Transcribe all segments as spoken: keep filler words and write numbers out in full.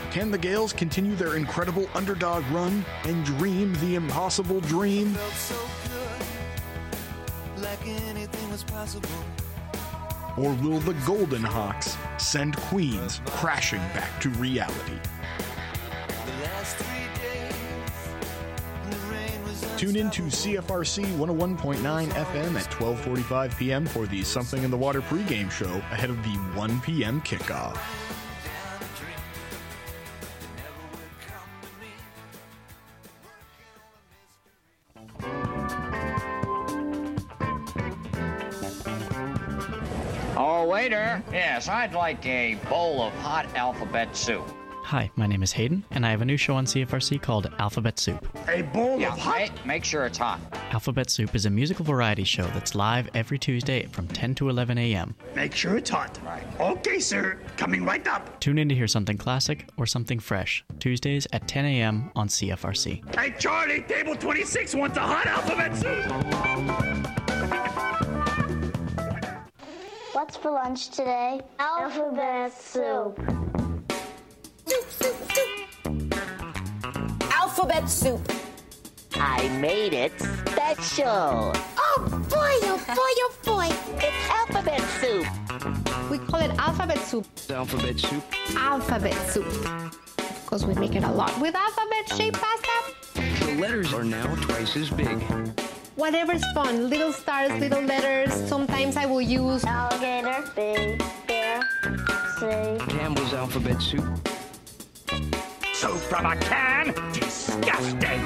Can the Gales continue their incredible underdog run and dream the impossible dream? Felt so good, like anything was possible. Or will the Golden Hawks send Queens crashing back to reality? The last three days, the rain was Tune in to C F R C one oh one point nine F M at twelve forty-five p.m. for the Something in the Water pregame show ahead of the one p.m. kickoff. Oh, waiter. Yes, I'd like a bowl of hot alphabet soup. Hi, my name is Hayden, and I have a new show on C F R C called Alphabet Soup. A bowl Yeah, of hot... ma- make sure it's hot. Alphabet Soup is a musical variety show that's live every Tuesday from ten to eleven a.m. Make sure it's hot. Right. Okay, sir. Coming right up. Tune in to hear something classic or something fresh, Tuesdays at ten a.m. on C F R C. Hey, Charlie, table twenty-six wants a hot alphabet soup. What's for lunch today? Alphabet soup. Soup, soup, soup. Alphabet soup. I made it special. Oh boy, oh boy, oh boy. It's alphabet soup. We call it alphabet soup. Alphabet soup. Alphabet soup. Because we make it a lot with alphabet-shaped pasta. The letters are now twice as big. Whatever's fun. Little stars, little letters. Sometimes I will use Alligator, big, bear, say. Campbell's alphabet soup. Soup from a can? Disgusting.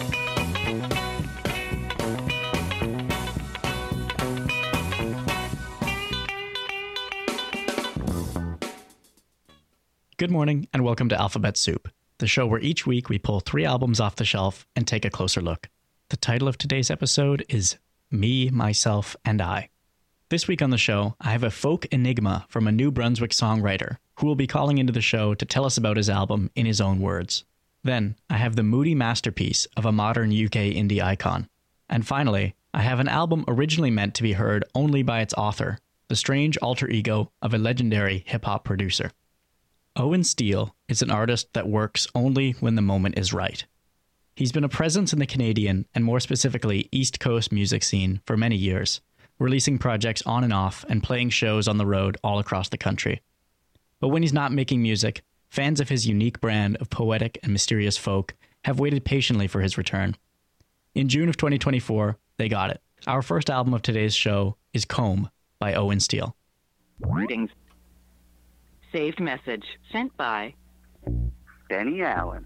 Good morning, and welcome to Alphabet Soup, the show where each week we pull three albums off the shelf and take a closer look. The title of today's episode is Me, Myself, and I. This week on the show, I have a folk enigma from a New Brunswick songwriter who will be calling into the show to tell us about his album in his own words. Then, I have the moody masterpiece of a modern U K indie icon. And finally, I have an album originally meant to be heard only by its author, the strange alter ego of a legendary hip-hop producer. Owen Steele is an artist that works only when the moment is right. He's been a presence in the Canadian, and more specifically East Coast music scene for many years, releasing projects on and off and playing shows on the road all across the country. But when he's not making music, fans of his unique brand of poetic and mysterious folk have waited patiently for his return. In June of twenty twenty-four, they got it. Our first album of today's show is Comb by Owen Steele. Greetings. Saved message sent by Benny Allen.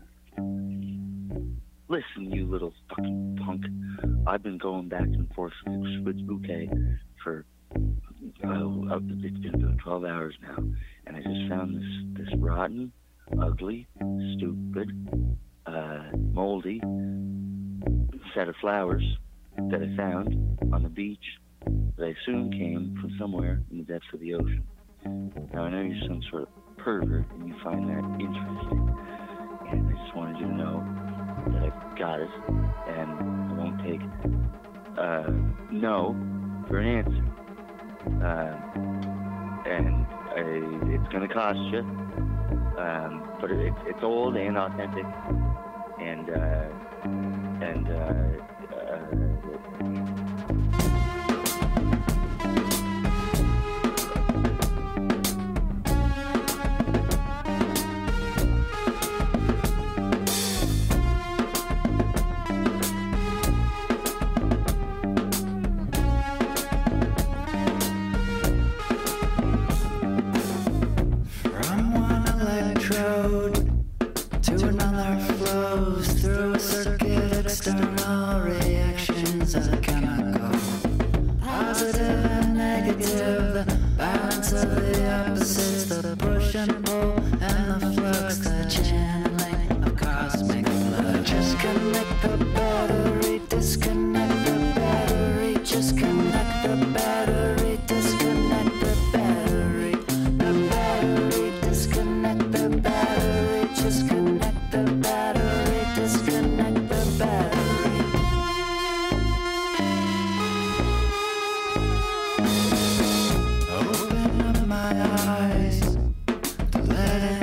Listen, you little fucking punk. I've been going back and forth with Bouquet for uh, it's been twelve hours now, and I just found this this rotten, ugly, stupid, uh, moldy set of flowers that I found on the beach that I assume came from somewhere in the depths of the ocean. Now I know you're some sort of pervert and you find that interesting, and I just wanted you to know that I've got it, and I won't take uh, no for an answer. Uh, and I, it's going to cost you, um, but it, it's old and authentic, and uh, and uh, uh, Open up my eyes to let it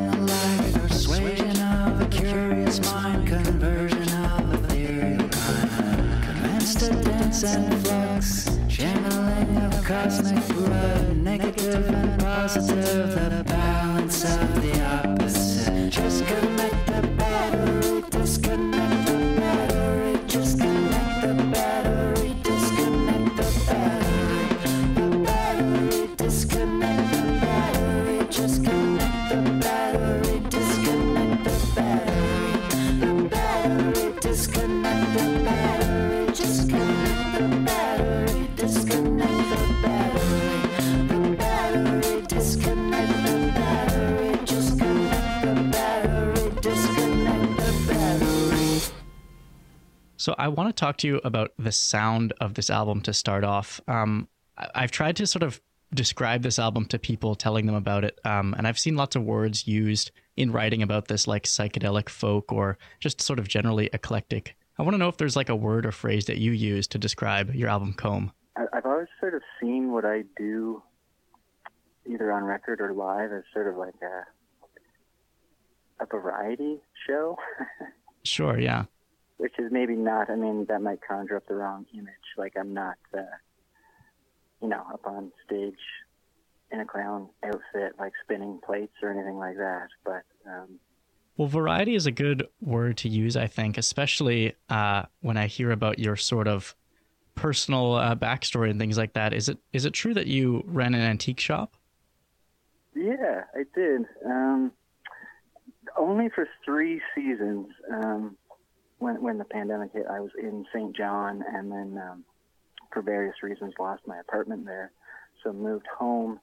cosmic blood, negative and positive, the balance of the opposite. Just connect the battery, disconnect the battery, just connect the battery, disconnect the battery, the battery, disconnect the battery, just connect the battery, disconnect the battery, the battery, disconnect the battery, just connect the battery, disconnect the battery, the battery, disconnect the battery, just connect the battery, disconnect the battery. So I want to talk to you about the sound of this album to start off. Um, I- I've tried to sort of describe this album to people, telling them about it, um, and I've seen lots of words used in writing about this, like psychedelic folk or just sort of generally eclectic. I want to know if there's like a word or phrase that you use to describe your album Comb. I- I've always sort of seen what I do, either on record or live, as sort of like a a variety show. Sure, yeah. Which is maybe not, I mean, that might conjure up the wrong image. Like, I'm not, uh, you know, up on stage in a clown outfit, like spinning plates or anything like that. But, um, Well, variety is a good word to use, I think, especially uh, when I hear about your sort of personal uh, backstory and things like that. Is it is it true that you ran an antique shop? yeah, I did. Um, only for three seasons. Um, when when the pandemic hit, I was in Saint John, and then um, for various reasons lost my apartment there, so moved home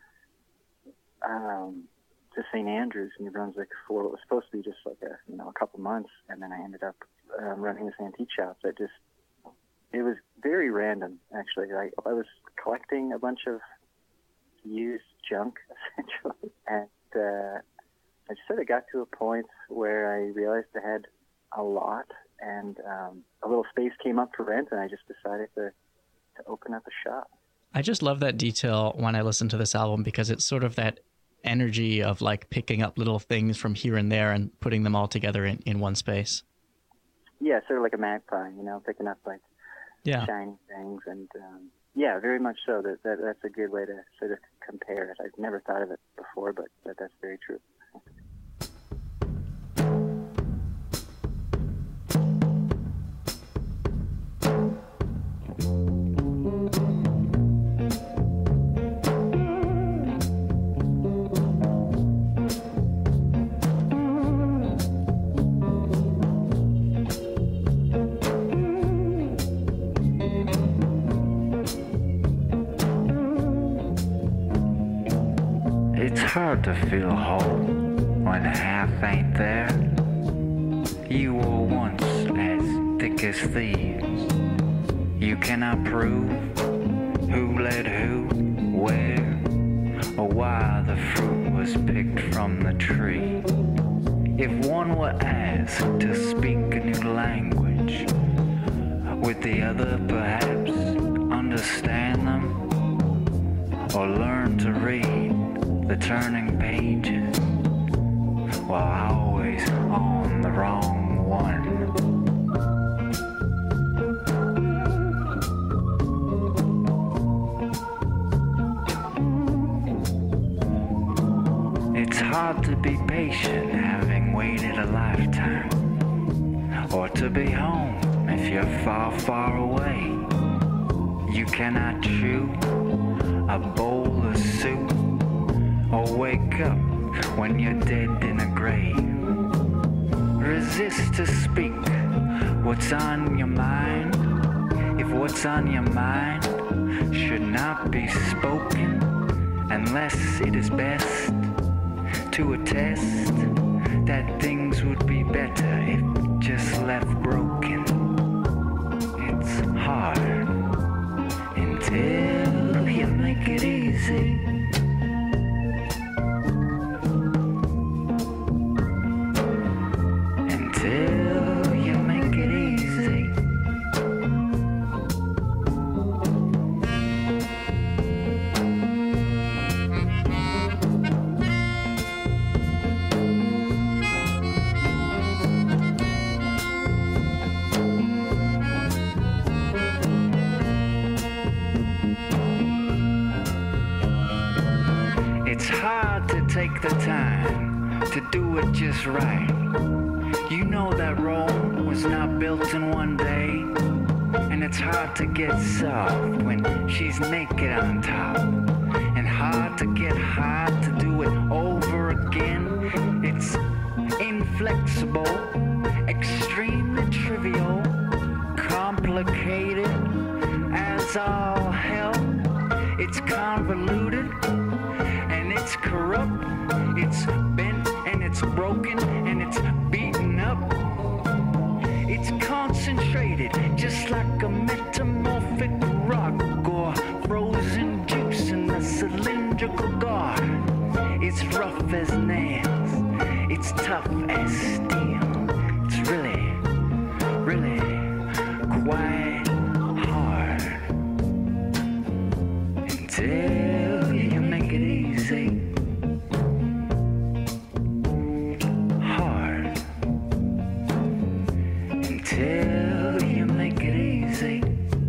um, to Saint Andrews, New Brunswick, for what was supposed to be just like a you know a couple months, and then I ended up um, running this antique shop that just it was very random actually. I I was collecting a bunch of used junk essentially, and uh, I sort of got to a point where I realized I had a lot, and um, a little space came up for rent, and I just decided to, to open up a shop. I just love that detail when I listen to this album, because it's sort of that energy of like picking up little things from here and there and putting them all together in, in one space. Yeah, sort of like a magpie, you know, picking up like yeah. shiny things, and um, yeah, very much so. That, that that's a good way to sort of compare it. I've never thought of it before, but, but that's very true. It's hard to feel whole when half ain't there. You were once as thick as thieves. You cannot prove who led who, where, or why the fruit was picked from the tree. If one were asked to speak a new language, would the other perhaps understand them, or learn to read the turning pages, while always on the wrong one? It's hard to be patient having waited a lifetime, or to be home if you're far, far away. You cannot chew a bowl of soup, or wake up when you're dead in a grave. Resist to speak what's on your mind, if what's on your mind should not be spoken, unless it is best to attest that things would be better if just left broken. It's hard until you make it easy. Until you make it easy. It's hard to take the time to do it just right. You know that Rome was not built in one day, and it's hard to get soft when she's naked on top, and hard to get hard to do it over again. It's inflexible, extremely trivial, complicated as all hell. It's convoluted and it's corrupt. It's bent and it's broken and it's beaten up. It's concentrated just like a metamorphic rock or frozen juice in a cylindrical guard. It's rough as nails. It's tough as steel. It's really, really quite hard until you make it easy. Hard until you make it easy.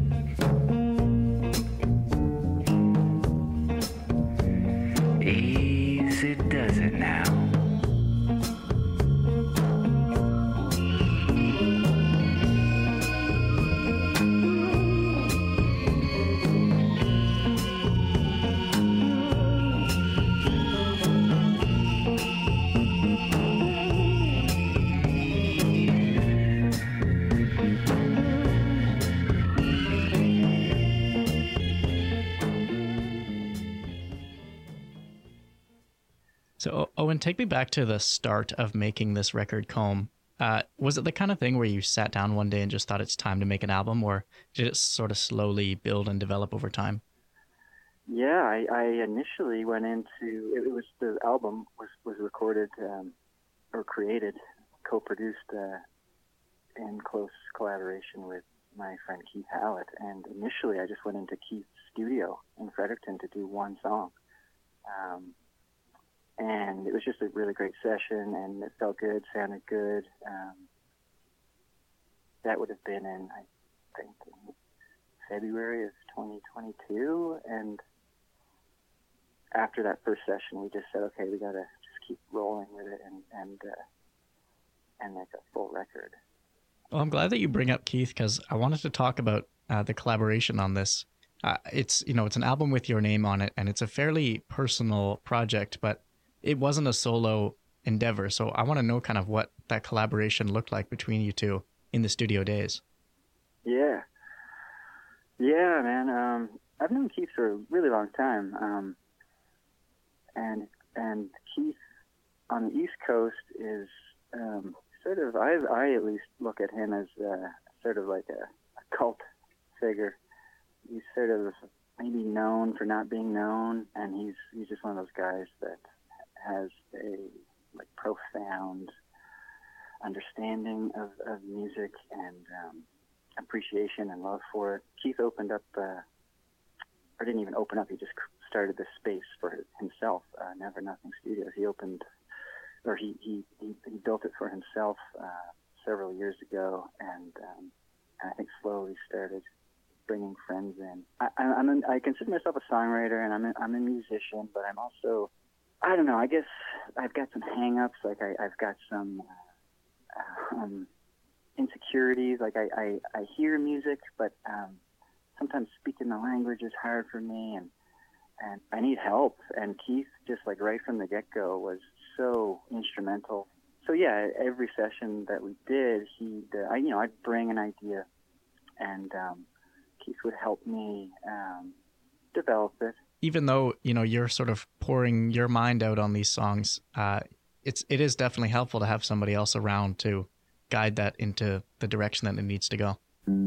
Easy does it now. So, Owen, take me back to the start of making this record, Comb. Uh, was it the kind of thing where you sat down one day and just thought it's time to make an album, or did it sort of slowly build and develop over time? Yeah, I, I initially went into it, it was the album was was recorded um, or created, co-produced uh, in close collaboration with my friend Keith Hallett. And initially, I just went into Keith's studio in Fredericton to do one song. Um, And it was just a really great session, and it felt good, sounded good. Um, that would have been in, I think, in February of twenty twenty-two. And after that first session, we just said, okay, we got to just keep rolling with it and and uh, and make a full record. Well, I'm glad that you bring up Keith, because I wanted to talk about uh, the collaboration on this. Uh, it's you know it's an album with your name on it, and it's a fairly personal project, but it wasn't a solo endeavor. So I want to know kind of what that collaboration looked like between you two in the studio days. Yeah. Yeah, man. Um, I've known Keith for a really long time. Um, and and Keith on the East Coast is um, sort of, I, I at least look at him as uh, sort of like a, a cult figure. He's sort of maybe known for not being known, and he's he's just one of those guys that has a like profound understanding of, of music and um, appreciation and love for it. Keith opened up, uh, or didn't even open up, he just started this space for himself, uh, Never Nothing Studios. He opened, or he, he, he, he built it for himself uh, several years ago, and, um, and I think slowly started bringing friends in. I, I'm an, I consider myself a songwriter, and I'm a, I'm a musician, but I'm also, I don't know, I guess I've got some hang-ups, like I, I've got some uh, um, insecurities, like I, I, I hear music, but um, sometimes speaking the language is hard for me, and, and I need help, and Keith, just like right from the get-go, was so instrumental. So yeah, every session that we did, he'd, uh, I, you know, I'd bring an idea, and um, Keith would help me um, develop it. Even though, you know, you're sort of pouring your mind out on these songs, uh, it's it is definitely helpful to have somebody else around to guide that into the direction that it needs to go.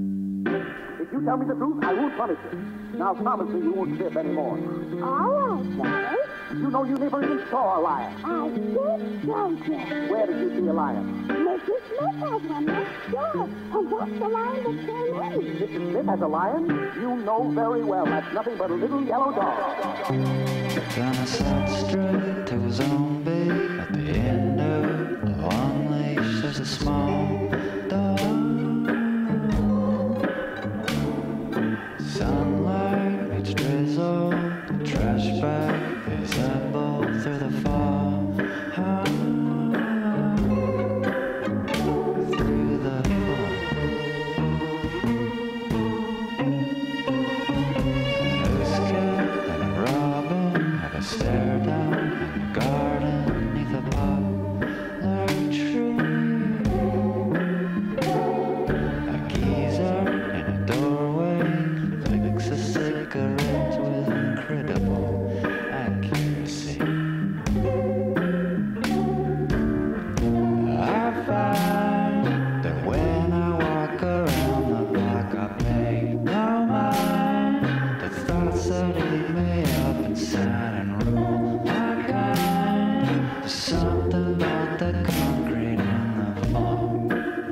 If you tell me the truth, I won't punish you. Now promise me you won't slip anymore. I won't, Daddy. You know you never even saw a lion. I did, don't you? Where did you see a lion? Missus Smith has one next door, and that's the lion that came in. Missus Smith has a lion? You know very well that's nothing but a little yellow dog. Then I sat straight to a zombie at the end of the long leash. There's a small dog. Sunlight, it's drizzle, the trash bag is apple. through the fall. Ah, through the fall. A hoosecat and a robin have a stare down in the garden neath a poplar tree. A geezer in a doorway flicks a cigarette with incredible accuracy. I find that when I walk around the block, I pay no mind the thoughts that eat me up inside and rule my kind. There's something about the concrete and the fog.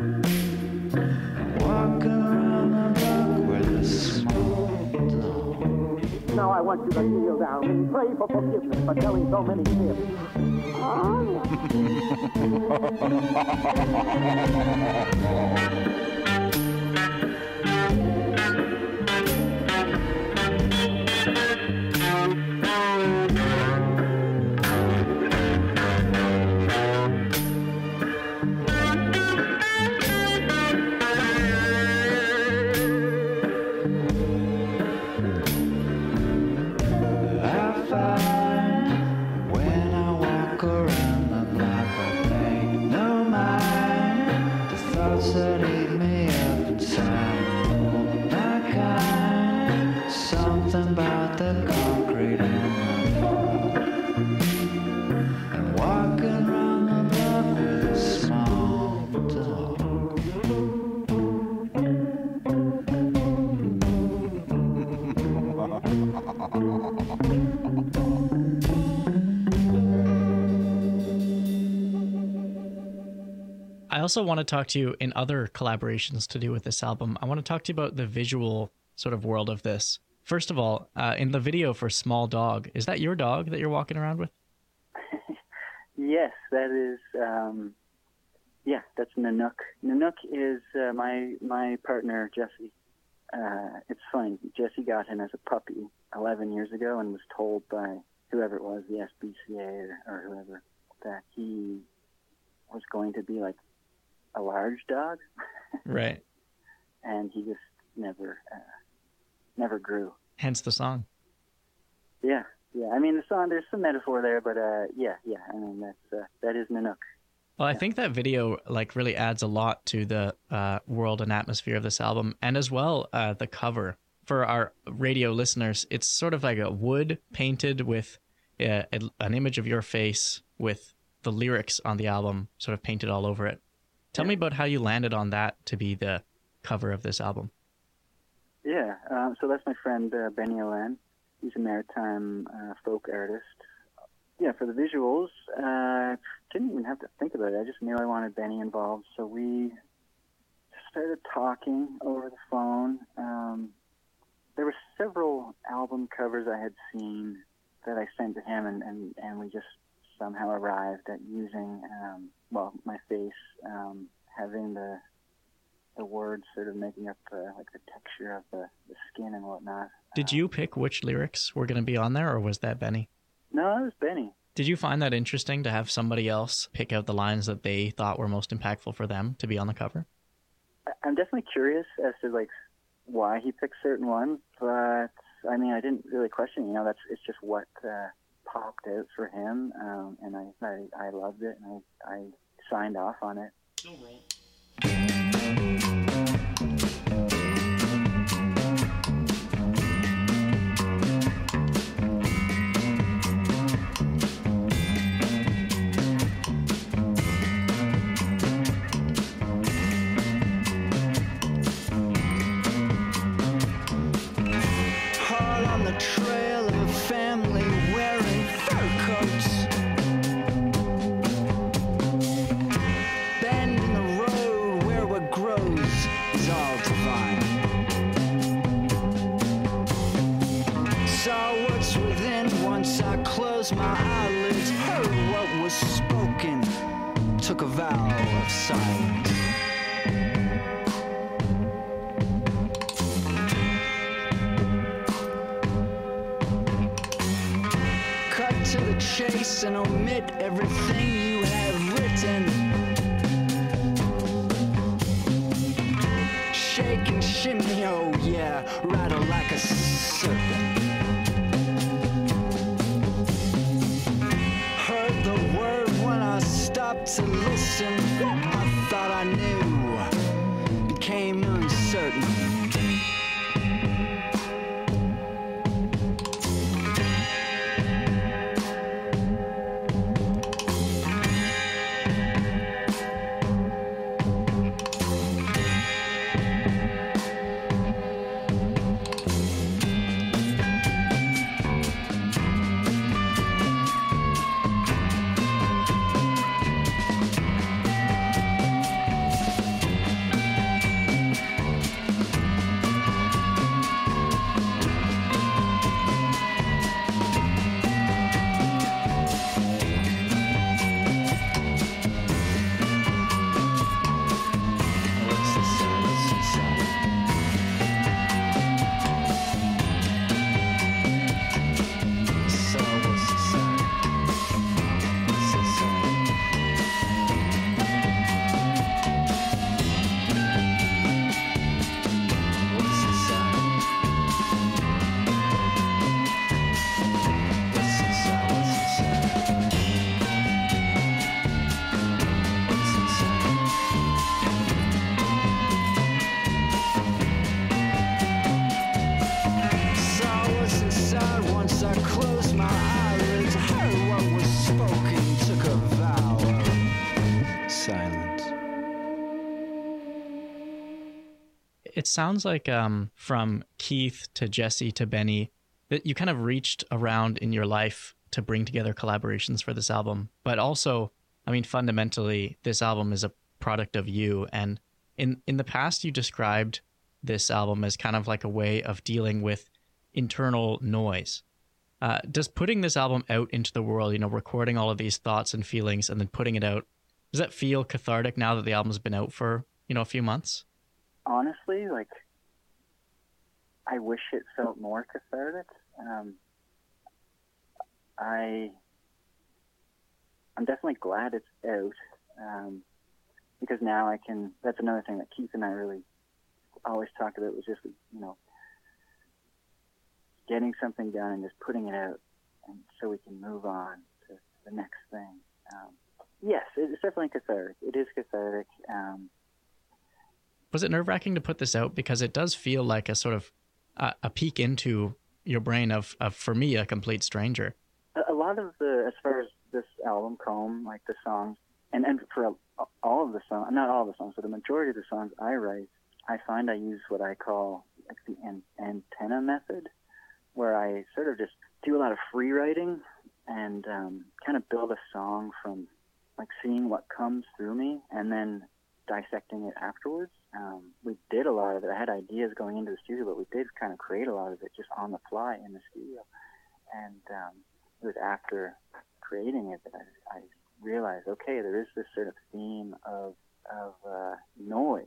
And walking around the block with a small dog. Now I want you to kneel down and pray for forgiveness for telling so many fibs. I find when I walk around the block, I pay no mind the thoughts that eat me up inside. Oh, my kind, something about the concrete and the fog. And walking around the block with a small dog. I also want to talk to you in other collaborations to do with this album. I want to talk to you about the visual sort of world of this. First of all, uh, in the video for Small Dog, is that your dog that you're walking around with? Yes, that is. Um, yeah, that's Nanook. Nanook is uh, my my partner Jesse. Uh, it's funny. Jesse got him as a puppy eleven years ago and was told by whoever it was, the S B C A or, or whoever, that he was going to be like a large dog. Right. And he just never uh, never grew. Hence the song. Yeah, yeah. I mean, the song, there's some metaphor there, but uh, yeah, yeah. I mean, that's uh, that is Nanook. Well, I think that video like really adds a lot to the uh, world and atmosphere of this album, and as well uh, the cover. For our radio listeners, it's sort of like a wood painted with uh, a, an image of your face with the lyrics on the album sort of painted all over it. Tell me about how you landed on that to be the cover of this album. Yeah, um, so that's my friend uh, Benny Allen. He's a maritime uh, folk artist. Yeah, for the visuals, uh, didn't even have to think about it. I just knew I wanted Benny involved, so we started talking over the phone. Um, there were several album covers I had seen that I sent to him, and, and, and we just somehow arrived at using, um, well, my face, um, having the the words sort of making up uh, like the texture of the, the skin and whatnot. Did you pick which lyrics were going to be on there, or was that Benny? No, it was Benny. Did you find that interesting to have somebody else pick out the lines that they thought were most impactful for them to be on the cover? I'm definitely curious as to like why he picked certain ones, but I mean, I didn't really question. You know, that's it's just what uh, popped out for him, um, and I, I I loved it, and I I signed off on it. No roll. Trail of a family wearing fur coats, bend in the road where what grows is all divine. Saw what's within once I closed my eyelids, heard what was spoken, took a vow of silence. To the chase face and omit everything you have written. Shake and shimmy, oh yeah, rattle like a serpent. Heard the word when I stopped to listen. I thought I knew, became uncertain. It sounds like um, from Keith to Jesse to Benny, that you kind of reached around in your life to bring together collaborations for this album. But also, I mean, fundamentally, this album is a product of you. And in, in the past, you described this album as kind of like a way of dealing with internal noise. Uh, does putting this album out into the world, you know, recording all of these thoughts and feelings and then putting it out, does that feel cathartic now that the album's been out for, you know, a few months? Honestly, like, I wish it felt more cathartic. Um, I, I'm definitely glad it's out, um, because now I can, that's another thing that Keith and I really always talked about, was just, you know, getting something done and just putting it out, and so we can move on to the next thing. Um, yes, it's definitely cathartic. It is cathartic. Um, Was it nerve-wracking to put this out? Because it does feel like a sort of uh, a peek into your brain of, of, for me, a complete stranger. A, a lot of the, as far as this album, Comb, like the songs, and, and for all of the songs, not all of the songs, but the majority of the songs I write, I find I use what I call like the an, antenna method, where I sort of just do a lot of free writing and um, kind of build a song from like seeing what comes through me and then dissecting it afterwards. Um, we did a lot of it. I had ideas going into the studio, but we did kind of create a lot of it just on the fly in the studio. And um, it was after creating it that I, I realized, okay, there is this sort of theme of, of uh, noise.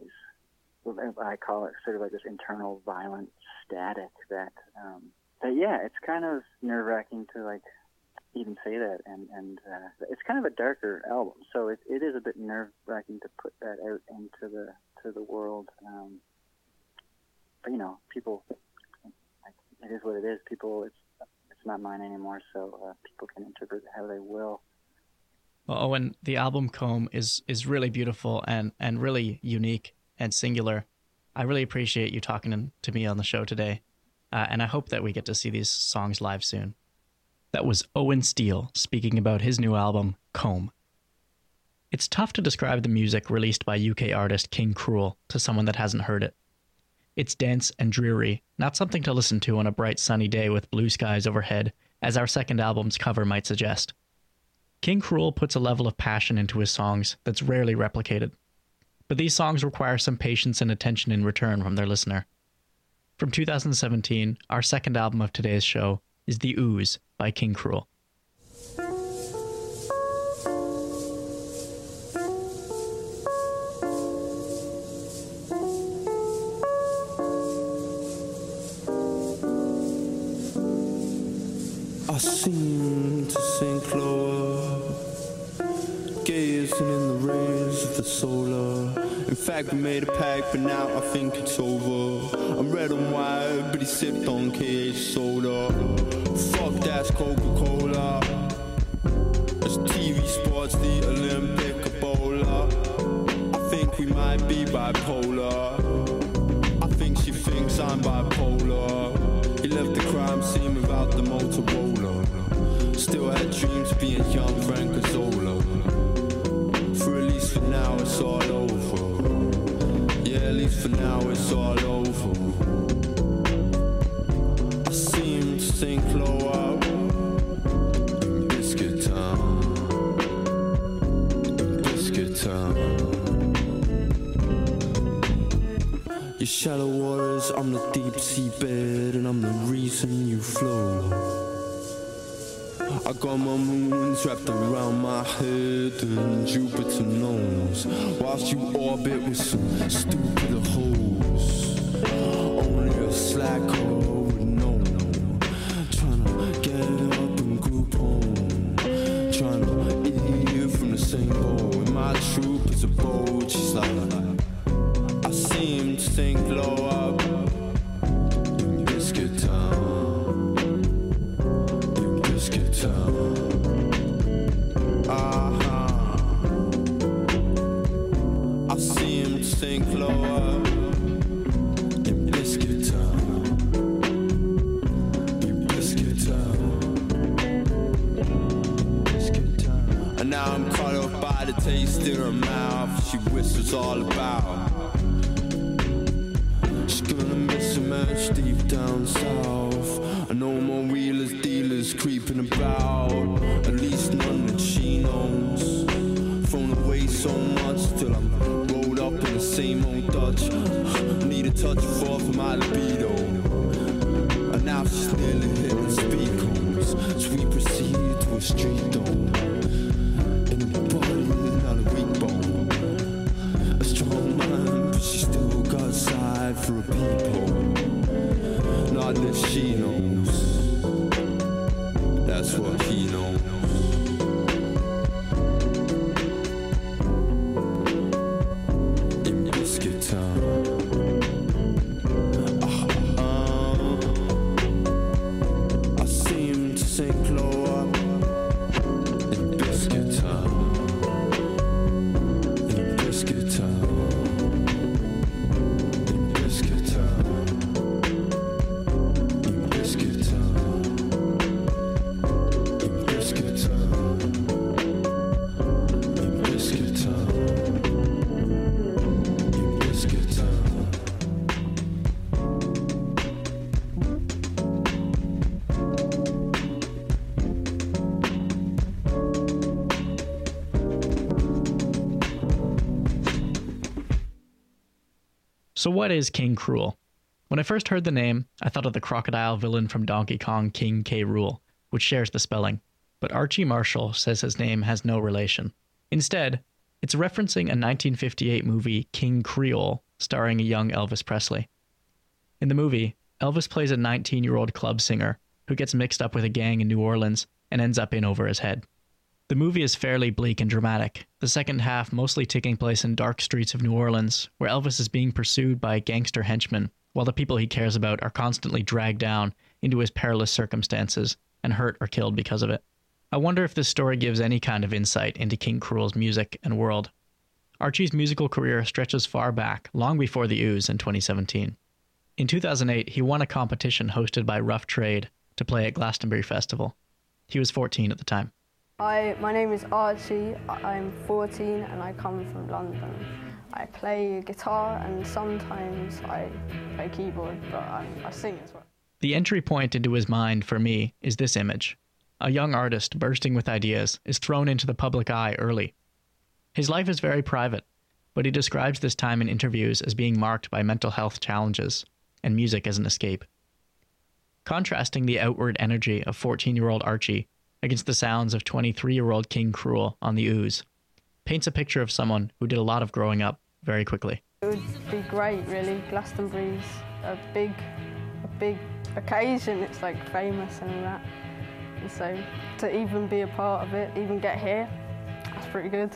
I call it sort of like this internal violent static that, um, that yeah, it's kind of nerve-wracking to like even say that, and and uh, it's kind of a darker album, so it it is a bit nerve-wracking to put that out into the to the world. Um, but you know, people, like, it is what it is. People, it's it's not mine anymore, so uh, people can interpret it how they will. Well, Owen, the album Comb is is really beautiful and and really unique and singular. I really appreciate you talking to me on the show today, uh, and I hope that we get to see these songs live soon. That was Owen Steele speaking about his new album, Comb. It's tough to describe the music released by U K artist King Cruel to someone that hasn't heard it. It's dense and dreary, not something to listen to on a bright sunny day with blue skies overhead, as our second album's cover might suggest. King Cruel puts a level of passion into his songs that's rarely replicated. But these songs require some patience and attention in return from their listener. From two thousand seventeen, our second album of today's show is The Ooze by King Cruel. I seem to sink low gazing in the rays of the solar. In fact, we made a pact, but now I think it's over. I'm red and white, but he sipped on K H soda. Fuck that's Coca-Cola. As T V sports, the Olympic Ebola. I think we might be bipolar. I think she thinks I'm bipolar. He left the crime scene without the Motorola. Still had dreams of being young Frank Azzola. For at least for now it's all over. Yeah, at least for now it's all over. I seem to think low up in Biscuit Town. In Biscuit Town. Your shallow waters, I'm the deep sea bed, and I'm the reason you flow. I got my moons wrapped around my head, and Jupiter knows. Whilst you orbit with some stupid hoes, only a slacker would know. Tryna get up and group home, tryna eat from the same bowl. And my troop is a boat, she's like, I seem to think low up in Biscuit Town, in Biscuit Town. Uh-huh. I seem to think low up in Biscuit Town, in Biscuit Town, Biscuit Town. And now I'm caught up by the taste in her mouth. She whispers all about. She's gonna miss a match deep down south. I know more wheelers, dealers creeping about. At least none that she knows. Thrown away so much till I'm rolled up in the same old Dutch. Need a touch of off of my libido. And now she's nearly hitting speed cones. So we proceed to a street dome. In the body, not a weak bone. A strong man, but she still got side for a peephole. Not that she knows. That's what he knows. In Biscuit Town. Uh, uh, I seem to sink low up in Biscuit Town. In Biscuit Town. In Biscuit Town. In Biscuit Town. In Biscuit Town. In Biscuit Town. In Biscuit Town. So what is King Cruel? When I first heard the name, I thought of the crocodile villain from Donkey Kong, King K. Rool, which shares the spelling. But Archie Marshall says his name has no relation. Instead, it's referencing a nineteen fifty-eight movie, King Creole, starring a young Elvis Presley. In the movie, Elvis plays a nineteen-year-old club singer who gets mixed up with a gang in New Orleans and ends up in over his head. The movie is fairly bleak and dramatic, the second half mostly taking place in dark streets of New Orleans, where Elvis is being pursued by gangster henchmen, while the people he cares about are constantly dragged down into his perilous circumstances and hurt or killed because of it. I wonder if this story gives any kind of insight into King Cruel's music and world. Archie's musical career stretches far back, long before the Ooze in twenty seventeen. In two thousand eight, he won a competition hosted by Rough Trade to play at Glastonbury Festival. He was fourteen at the time. Hi, my name is Archie. I'm fourteen and I come from London. I play guitar and sometimes I play keyboard, but I, I sing as well. The entry point into his mind for me is this image. A young artist bursting with ideas is thrown into the public eye early. His life is very private, but he describes this time in interviews as being marked by mental health challenges and music as an escape. Contrasting the outward energy of fourteen-year-old Archie against the sounds of twenty-three-year-old King Cruel on the Ooze paints a picture of someone who did a lot of growing up very quickly. It would be great, really. Glastonbury's a big, a big occasion. It's like famous and all that. And so to even be a part of it, even get here, that's pretty good.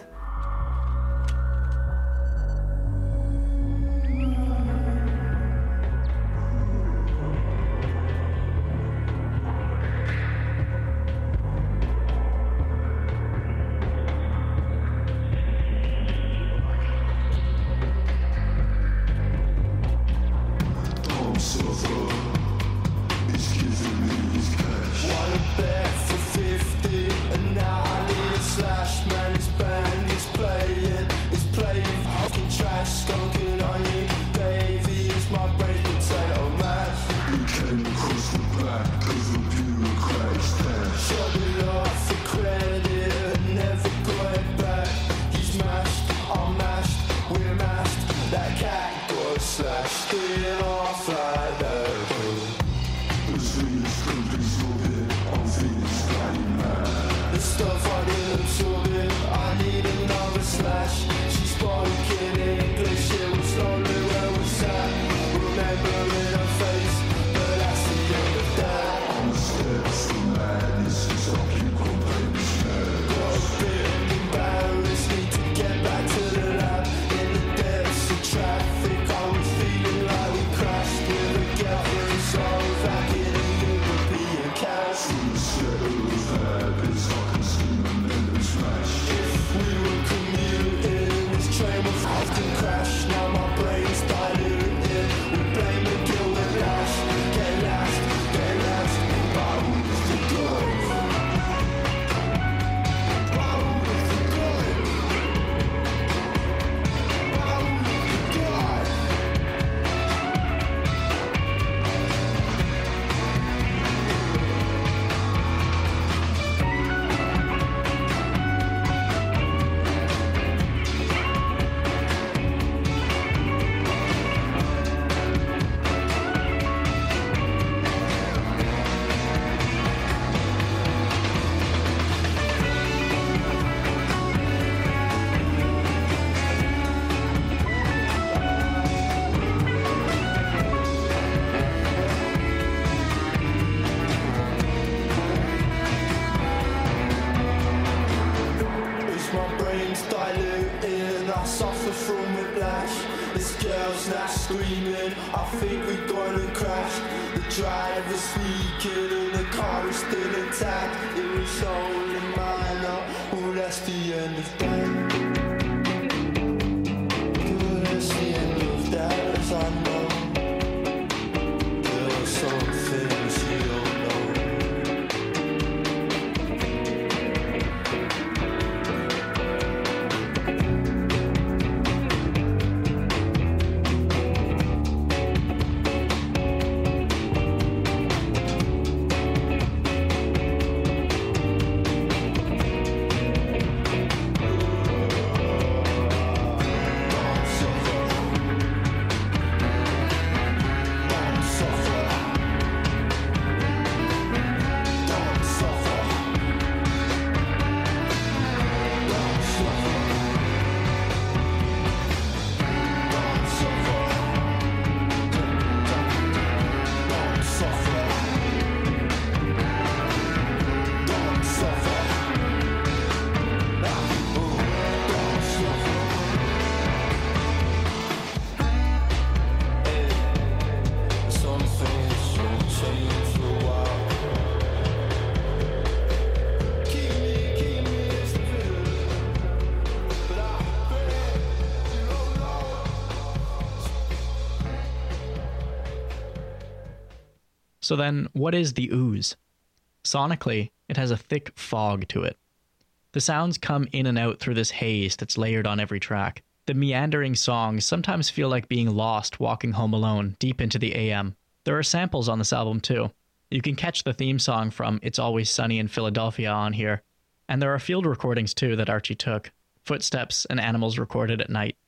So then, what is the ooze? Sonically, it has a thick fog to it. The sounds come in and out through this haze that's layered on every track. The meandering songs sometimes feel like being lost walking home alone, deep into the A M. There are samples on this album too. You can catch the theme song from It's Always Sunny in Philadelphia on here. And there are field recordings too that Archie took. Footsteps and animals recorded at night.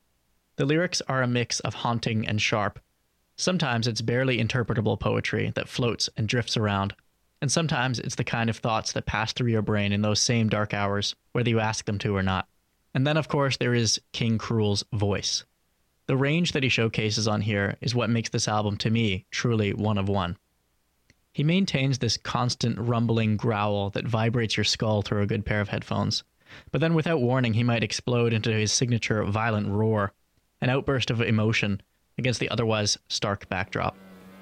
The lyrics are a mix of haunting and sharp. Sometimes it's barely interpretable poetry that floats and drifts around. And sometimes it's the kind of thoughts that pass through your brain in those same dark hours, whether you ask them to or not. And then, of course, there is King Cruel's voice. The range that he showcases on here is what makes this album, to me, truly one of one. He maintains this constant rumbling growl that vibrates your skull through a good pair of headphones. but then without warning he might explode into his signature violent roar, an outburst of emotion against the otherwise stark backdrop.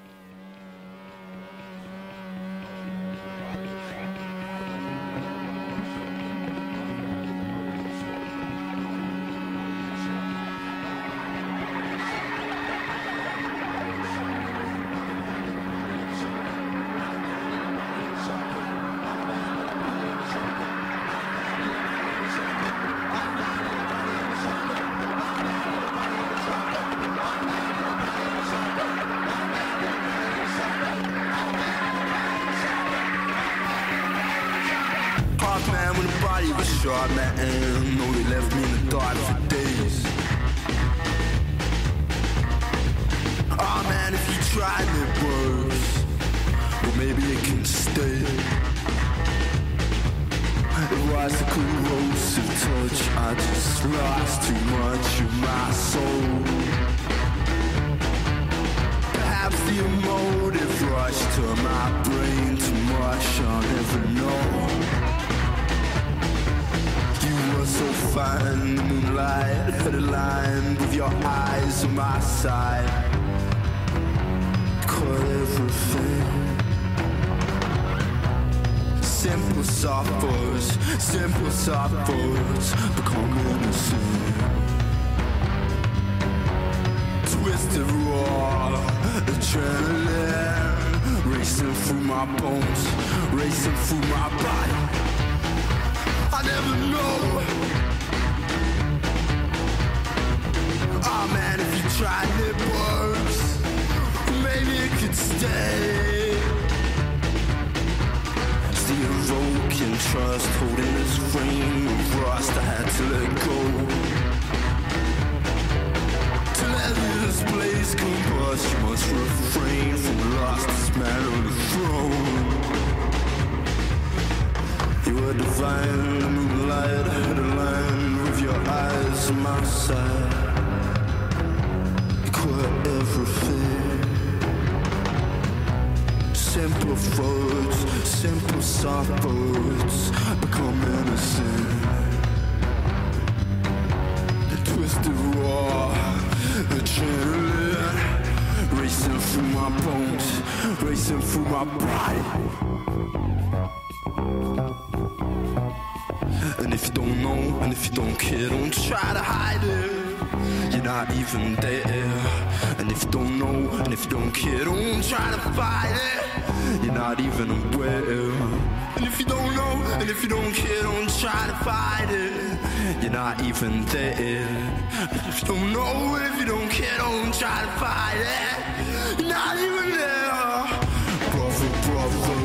Even there. If you don't know, if you don't care, don't try to fight it. You're not even there. Brother, brother,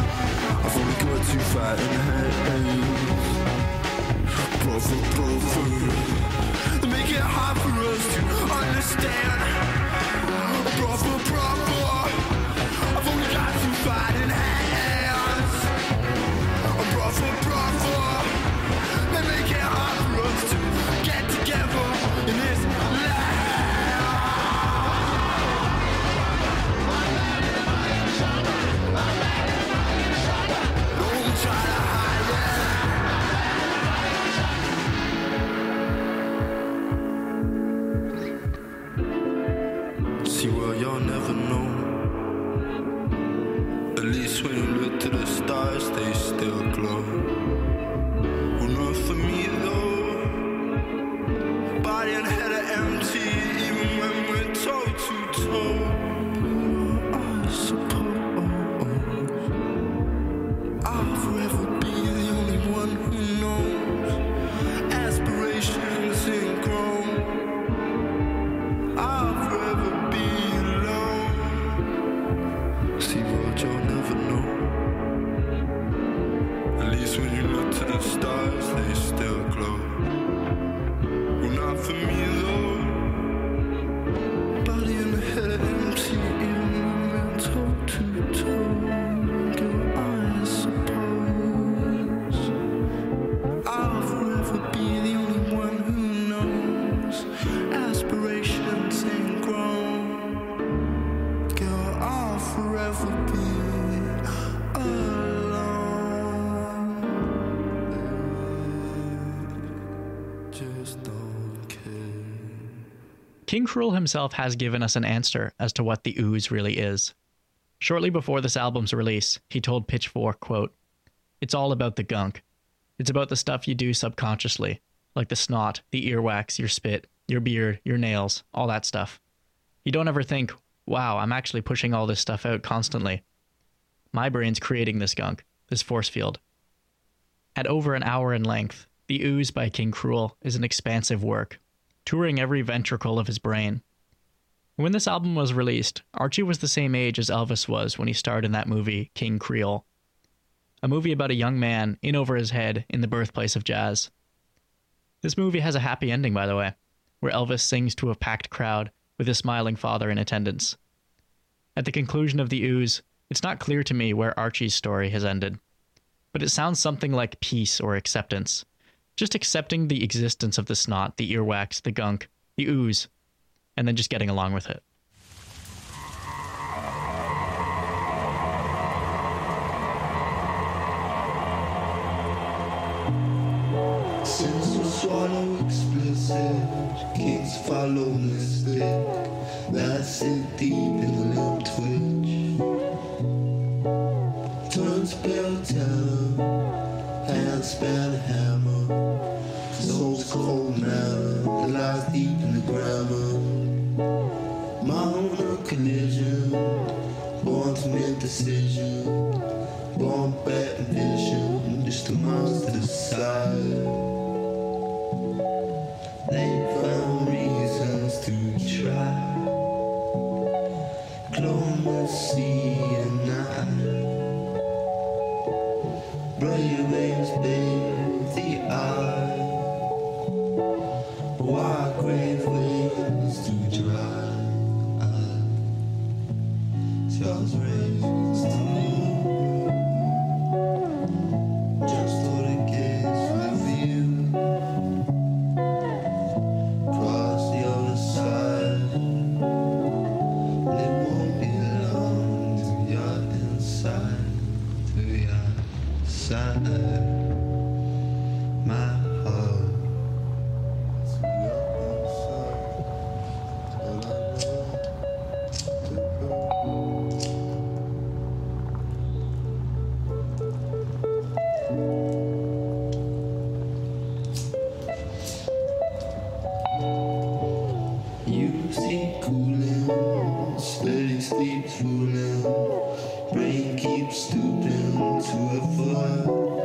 I've only got two fighting hands. Brother, brother, they make it hard for us to understand. Brother, brother, I've only got two fighting hands. Brother, brother, they make it hard for us to get together in this land. Don't try to hide it. just don't care. King Cruel himself has given us an answer as to what the ooze really is. Shortly before this album's release, he told Pitchfork, quote, "It's all about the gunk. It's about the stuff you do subconsciously, like the snot, the earwax, your spit, your beard, your nails, all that stuff. You don't ever think, wow, I'm actually pushing all this stuff out constantly. My brain's creating this gunk, this force field." At over an hour in length, The Ooze by King Cruel is an expansive work, touring every ventricle of his brain. When this album was released, Archie was the same age as Elvis was when he starred in that movie, King Creole, a movie about a young man in over his head in the birthplace of jazz. This movie has a happy ending, by the way, where Elvis sings to a packed crowd with his smiling father in attendance. At the conclusion of The Ooze, it's not clear to me where Archie's story has ended, but it sounds something like peace or acceptance, just accepting the existence of the snot, the earwax, the gunk, the ooze, and then just getting along with it. Since we swallow explicit, kids follow mystic. That's it deep in the lip twitch. Turn spell talent, hand span hammer. Soul's cold matter, it lies deep in the grammar. Minor collision, born to make decision. Born back in vision, just a monster to the side. They found reasons to try. Diplomacy and night. Brave waves bathe the eye. Wide grave waves to dry. Charles raised to moon. Just thought it gets my view. Cross the other side. It won't be long till you're inside. Till you're inside my heart. Till you're inside. Till I you see cooling, steady sleep fooling, brain keeps stooping to a foot.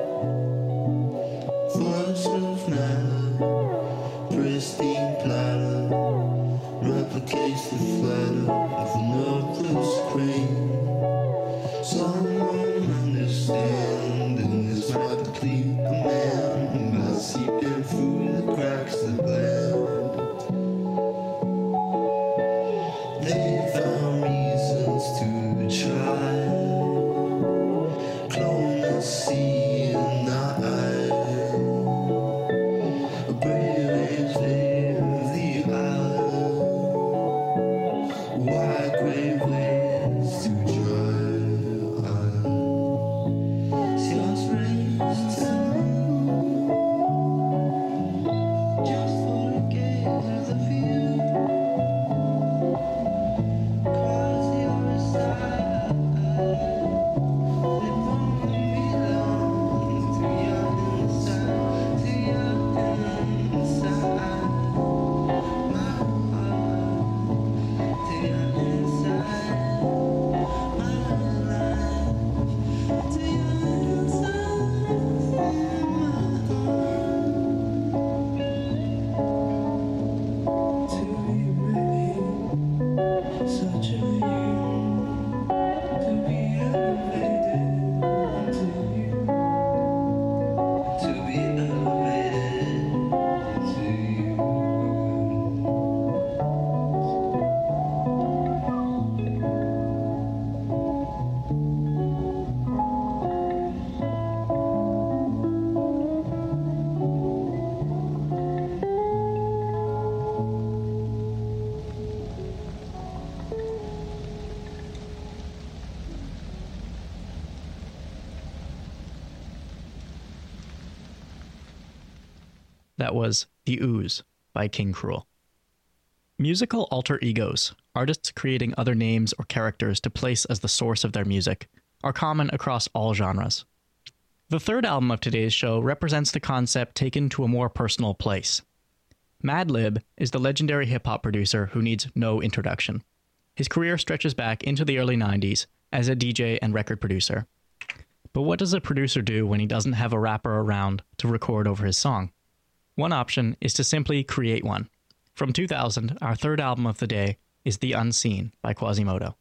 Force of matter, pristine platter, replicates the flatter of a nervous brain. Someone understanding this might complete a man by seeping through the cracks of the land. They found reasons to try. Diplomacy and night. A brave age of the eye. Wide grave That was The Ooze by King Cruel. Musical alter egos, artists creating other names or characters to place as the source of their music, are common across all genres. The third album of today's show represents the concept taken to a more personal place. Madlib is the legendary hip-hop producer who needs no introduction. His career stretches back into the early nineties as a D J and record producer. But what does a producer do when he doesn't have a rapper around to record over his song? One option is to simply create one. From two thousand, our third album of the day is The Unseen by Quasimodo.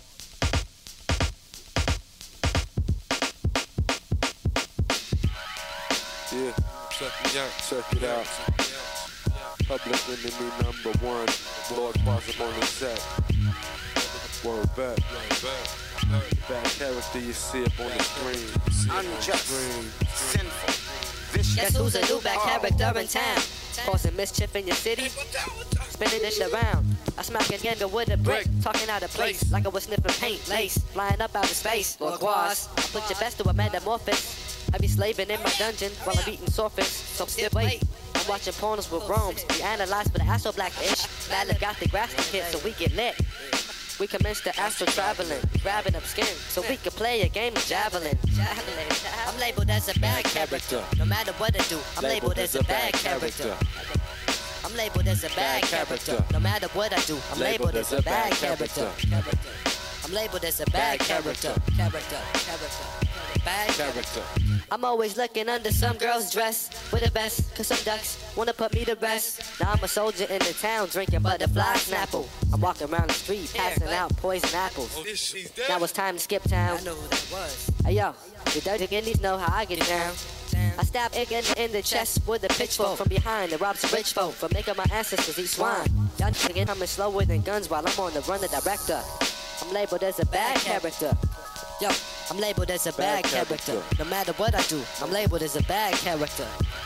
Yeah, check it out, check it out. Public enemy number one, Lord Quasimodo on the set. Word back. Bad character you see up on the screen. Unjust, sinful, vicious. Guess who's a new bad character in town? Causing mischief in your city, spinning this around. I smack a gander with a brick, talking out of place, like I was sniffing paint, lace, flying up out of space. Lord Quas, I put your best to a metamorphosis. I be slaving in my dungeon while I'm eating surface, so still wait. I'm watching pornos with Rome's, we analyze for the astro black-ish. Madlib got the grass to hit so we get lit. We commence the astral traveling, grabbing up skin, so we can play a game of javelin. Javelin. I'm labeled as a bad character. No matter what I do, I'm labeled as a bad character. I'm labeled as a bad character. No matter what I do, I'm labeled as a bad character. I'm labeled as a bad character. Character. Character. Bad character. I'm always looking under some girl's dress with a vest, cause some ducks wanna put me to rest. Now I'm a soldier in the town drinking butterfly snapple. I'm walking around the street passing out poison apples. Now it's time to skip town. Hey yo, the dirty guineas know how I get down. I stab Iggy in the chest with a pitchfork from behind and robs rich folk for making my ancestors eat swine. Y'all niggas coming slower than guns while I'm on the run of director. I'm labeled as a bad character. Yo, I'm labeled as a bad character. No matter what I do, I'm labeled as a bad character.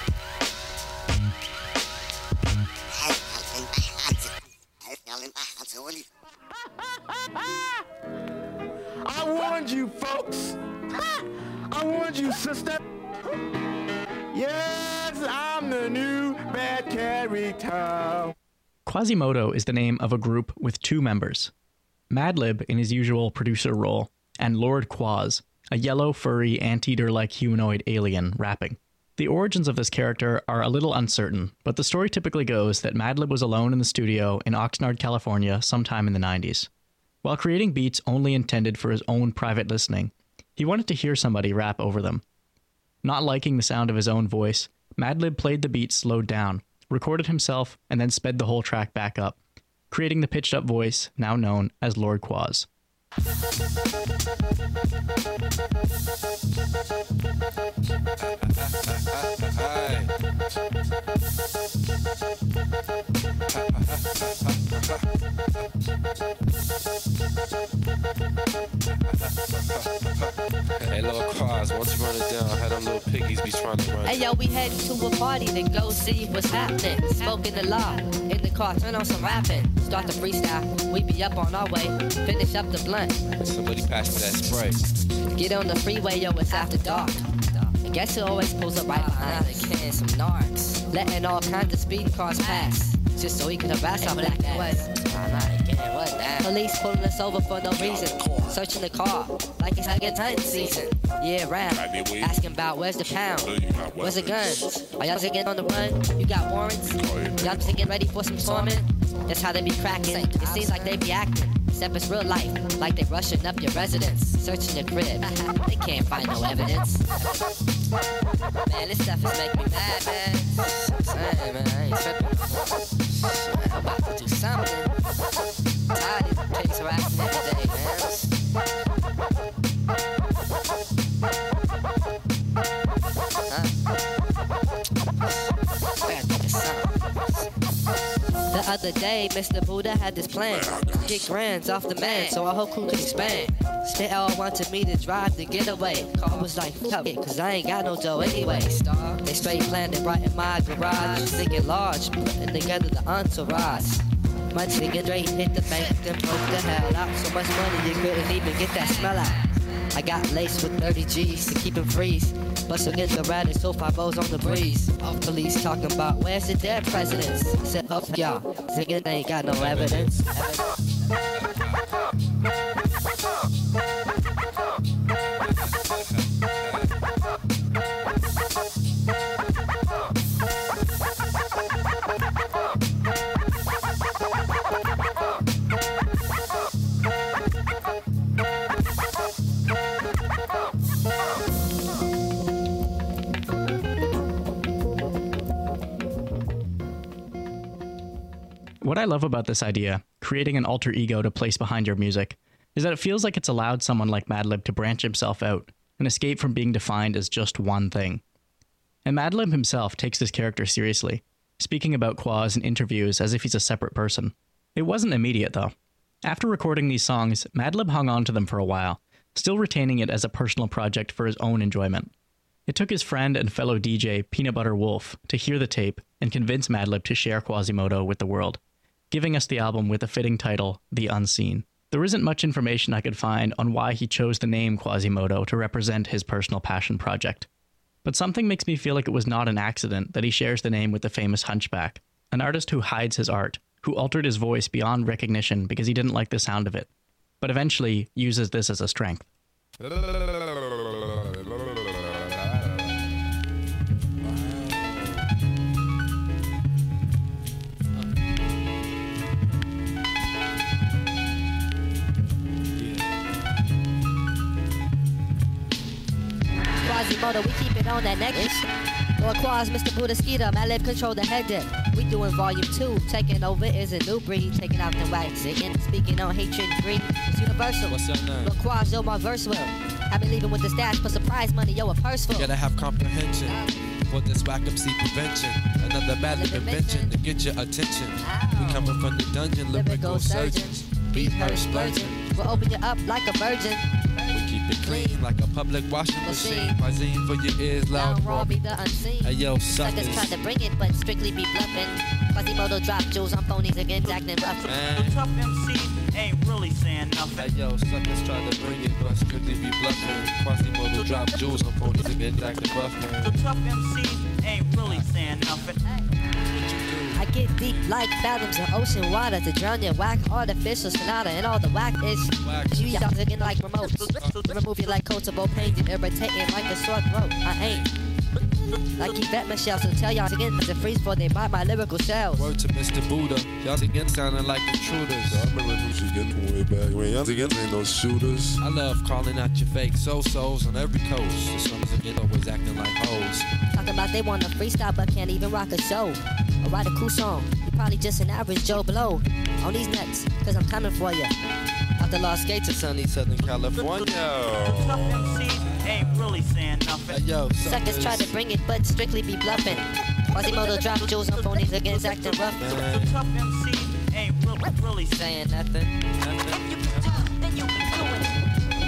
I warned you, folks. I warned you, sister. Yes, I'm the new bad character. Quasimodo is the name of a group with two members. Madlib in his usual producer role, and Lord Quas, a yellow, furry, anteater-like humanoid alien, rapping. The origins of this character are a little uncertain, but the story typically goes that Madlib was alone in the studio in Oxnard, California, sometime in the nineties. While creating beats only intended for his own private listening, he wanted to hear somebody rap over them. Not liking the sound of his own voice, Madlib played the beat slowed down, recorded himself, and then sped the whole track back up, creating the pitched-up voice now known as Lord Quas. Hey, Lord Quas, once you run it down, how them little piggies be trying to run. Hey yo, we heading to a party to go see what's happening. Smoking a lot in the car, turn on some rapping. Start the freestyle, we be up on our way. Finish up the blunt. Somebody pass me that spray. Get on the freeway, yo, it's after dark. And guess who always pulls up right behind the can, some narcs. Letting all kinds of speed cars pass, just so he can harass our black ass. Police pulling us over for no reason. Searching the car, like it's like a hunting season. Year round, asking about where's the pound, where's the guns? Are y'all getting on the run? You got warrants? Y'all getting ready for some storming? That's how they be cracking. It seems like they be acting, except it's real life, like they rushing up your residence, searching your crib. They can't find no evidence. Man, this stuff is making me mad, man. Hey, man, I ain't tripping. I'm about to do something. Tired of these pigs harassing every day, man. Huh? I gotta think of something. The other day, Mister Buddha had this plan. Get grands off the man, so our whole crew could expand. They all wanted me to drive the getaway. I was like, fuck it, cause I ain't got no dough anyway. They straight planned it right in my garage. Thinking large, putting together the entourage. My nigga Drake hit the bank, then broke the hell out. So much money you couldn't even get that smell out. I got laced with thirty G's to keep him freeze. Bust against the rat and so five O's on the breeze. Off police talking about where's the dead presidents? Said up y'all, nigga ain't got no evidence. What I love about this idea, creating an alter ego to place behind your music, is that it feels like it's allowed someone like Madlib to branch himself out and escape from being defined as just one thing. And Madlib himself takes this character seriously, speaking about Quaz in interviews as if he's a separate person. It wasn't immediate, though. After recording these songs, Madlib hung on to them for a while, still retaining it as a personal project for his own enjoyment. It took his friend and fellow D J Peanut Butter Wolf to hear the tape and convince Madlib to share Quasimodo with the world, giving us the album with a fitting title, The Unseen. There isn't much information I could find on why he chose the name Quasimodo to represent his personal passion project. But something makes me feel like it was not an accident that he shares the name with the famous Hunchback, an artist who hides his art, who altered his voice beyond recognition because he didn't like the sound of it, but eventually uses this as a strength. Quasimodo, we keep it on that necklace. Lord Quaz, Mister Buddha Skeeter, Madlib control the head dip. We doing volume two, taking over is a new breed, taking out the wax, singing, speaking on hatred and greed. It's universal. What's up now? Lord Quaz, yo, my verse will. I been leaving with the stash for surprise money, yo, a purse full. Gotta have comprehension for this whack up see prevention. Another Madlib invention to get your attention. We coming from the dungeon, lyrical surgeons. Beat her splurging. We'll open you up like a virgin. Keep it clean like a public washing machine. Quazine for your ears, loud raw, be the unseen. Hey yo, suckers. Suckers try to bring it, but strictly be bluffing. Quasimodo drop jewels on phonies against acting rough. The tough M Cs ain't really saying nothing. Hey yo, suckers try to bring it, but strictly be bluffing. Quasimodo drop jewels on phonies against acting rough, man. The tough M Cs ain't really saying nothing. I get deep like fathoms of ocean water to drown your whack artificial sonata and all the whack ish. You y'all looking like remotes. Remove you like coachable pain, you irritating like a sore throat. I ain't. Like Yvette Michelle, so tell y'all again to freeze before they bite my lyrical shells. Word to Mister Buddha, y'all again sounding like intruders. I remember when she getting way back when y'all again ain't no shooters. I love calling out your fake so-sos on every coast. The songs again always acting like hoes. Talking about they want to freestyle but can't even rock a show. Or write a cool song, you probably just an average Joe Blow. On these nuts, cause I'm coming for ya. Out the Lost Gates of sunny Southern California. The tough M Cs ain't really saying nothing. Hey, yo, suckers try to bring it, but strictly be bluffing. Quasimodo drop jewels on phonies against acting rough. The tough M Cs ain't really, really saying nothing. nothing. You, then you be doing it.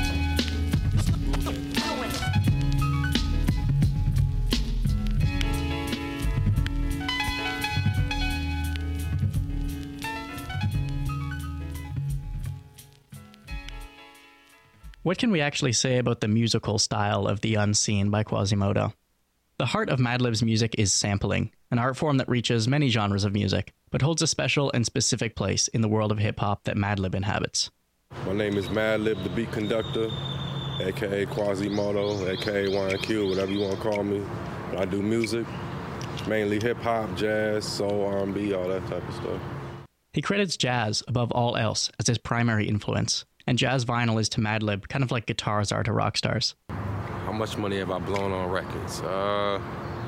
What can we actually say about the musical style of The Unseen by Quasimodo? The heart of Madlib's music is sampling, an art form that reaches many genres of music, but holds a special and specific place in the world of hip-hop that Madlib inhabits. My name is Madlib, the beat conductor, a k a. Quasimodo, a k a. Y Q, whatever you want to call me. But I do music, mainly hip-hop, jazz, soul, R and B, all that type of stuff. He credits jazz, above all else, as his primary influence, and jazz vinyl is to Madlib kind of like guitars are to rock stars. How much money have I blown on records? Uh,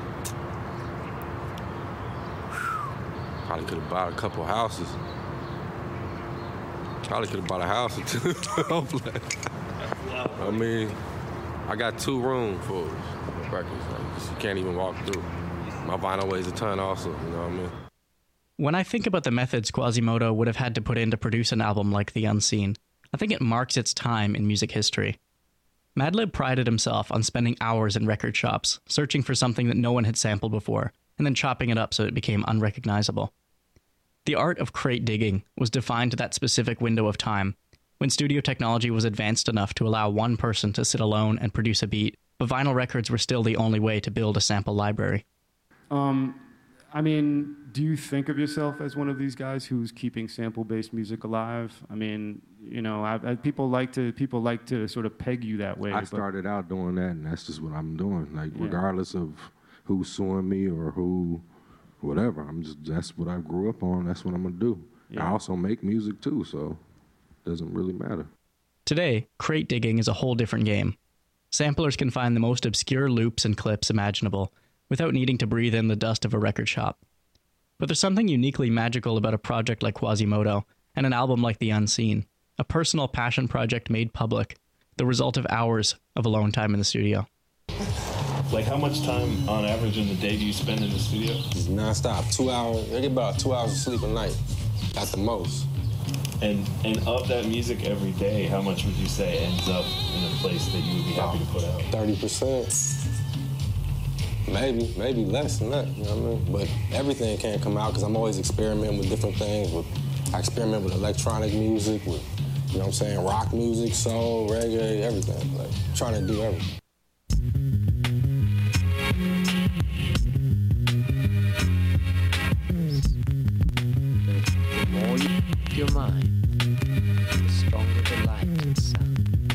probably could have bought a couple houses. Probably could have bought a house or two. I mean, I got two rooms for records. Like, just, you can't even walk through. My vinyl weighs a ton also, you know what I mean? When I think about the methods Quasimodo would have had to put in to produce an album like The Unseen, I think it marks its time in music history. Madlib prided himself on spending hours in record shops, searching for something that no one had sampled before, and then chopping it up so it became unrecognizable. The art of crate digging was defined to that specific window of time, when studio technology was advanced enough to allow one person to sit alone and produce a beat, but vinyl records were still the only way to build a sample library. Um, I mean, do you think of yourself as one of these guys who's keeping sample-based music alive? I mean, you know, I, I, people like to people like to sort of peg you that way. I but started out doing that, and that's just what I'm doing. Like, Yeah. regardless of who's suing me or who, whatever, I'm just that's what I grew up on. That's what I'm gonna do. Yeah. I also make music too, so it doesn't really matter. Today, crate digging is a whole different game. Samplers can find the most obscure loops and clips imaginable without needing to breathe in the dust of a record shop. But there's something uniquely magical about a project like Quasimodo and an album like The Unseen, a personal passion project made public, the result of hours of alone time in the studio. Like, how much time on average in the day do you spend in the studio? Non-stop, two hours. I get about two hours of sleep a night, at the most. And and of that music every day, how much would you say ends up in a place that you would be happy to put out? thirty percent. Maybe, maybe less than that, you know what I mean? But everything can't come out because I'm always experimenting with different things. With, I experiment with electronic music, with, you know what I'm saying, rock music, soul, reggae, everything. Like, trying to do everything. The more you your mind, the stronger the light and sound.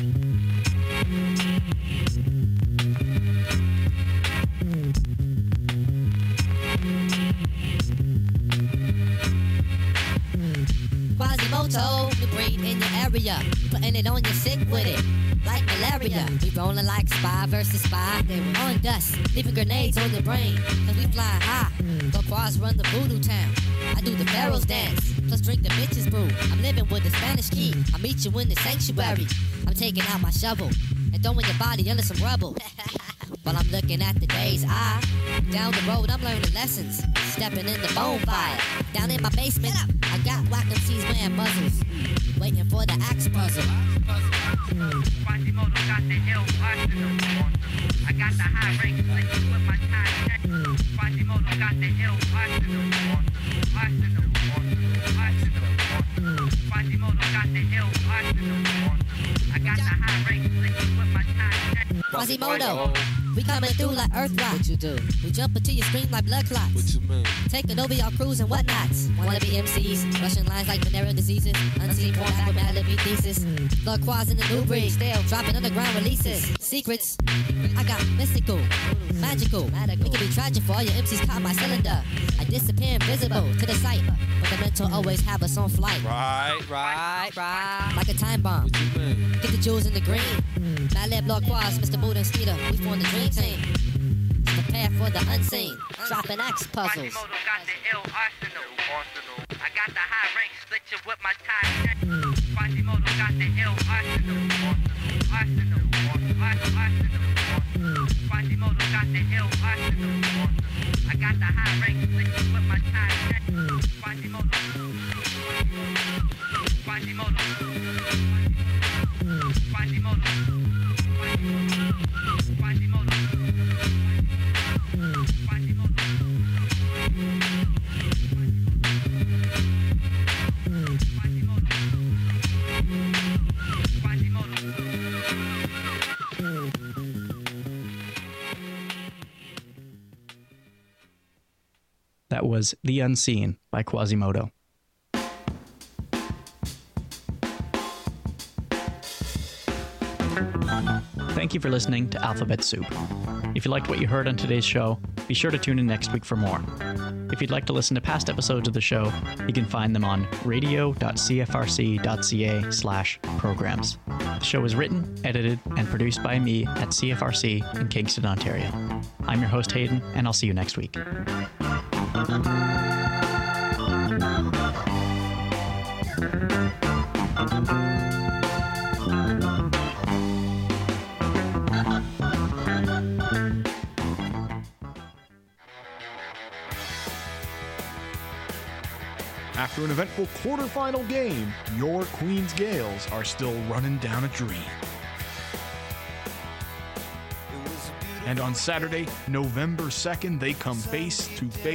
Quasimodo, the breed in your area, putting it on you sick with it, like malaria. We rolling like spy versus spy, they were on dust, leaving grenades on your brain, cause we fly high. Go Quas run the voodoo town, I do the pharaoh's dance, plus drink the bitches brew. I'm living with the Spanish key, I meet you in the sanctuary. I'm taking out my shovel, and throwing your body under some rubble. While I'm looking at the day's eye, down the road I'm learning lessons, stepping in the bonfire. Down in my basement, I got whack M Cs wearing muzzles, waiting for the axe puzzle. Quasimodo got the ill arsenal. I got the high rank slicking with my tie. Quasimodo got the ill arsenal. Arsenal, arsenal. Quasimodo got the ill arsenal. I got the high rank slicking with my tie. Quasimodo, we coming through like Earth rock. What you do? We jump into your screen like blood clots. What you mean? Taking over your crews and whatnots. Wanna be M Cs, rushing lines like venereal diseases. Unseen porn back with mad living thesis. Blood quads in the new breed, still dropping underground releases. Secrets, I got mystical, magical. It can be tragic for all your M Cs caught my cylinder. I disappear invisible to the sight, but the mental always have us on flight. Right, right, right. Like a time bomb. What you mean? Get the jewels in the green. Mad Lab Blood Quads, Mister Buddha and Skeeter, we form the dream team. Prepare for the unseen, dropping axe puzzles. Quasimodo got the ill arsenal. I got the high rank splitting with my tie. Quasimodo got the ill arsenal. Arsenal, arsenal. Quasimodo got the ill arsenal. I got the high rank splitting with my tie. Quasimodo. Quasimodo. Quasimodo. Quasimodo. That was The Unseen by Quasimodo. Thank you for listening to Alphabet Soup. If you liked what you heard on today's show, be sure to tune in next week for more. If you'd like to listen to past episodes of the show, you can find them on radio.cfrc.ca slash programs. The show is written, edited, and produced by me at C F R C in Kingston, Ontario. I'm your host, Hayden, and I'll see you next week. After an eventful quarterfinal game, your Queens Gales are still running down a dream. And on Saturday, November second, they come face to face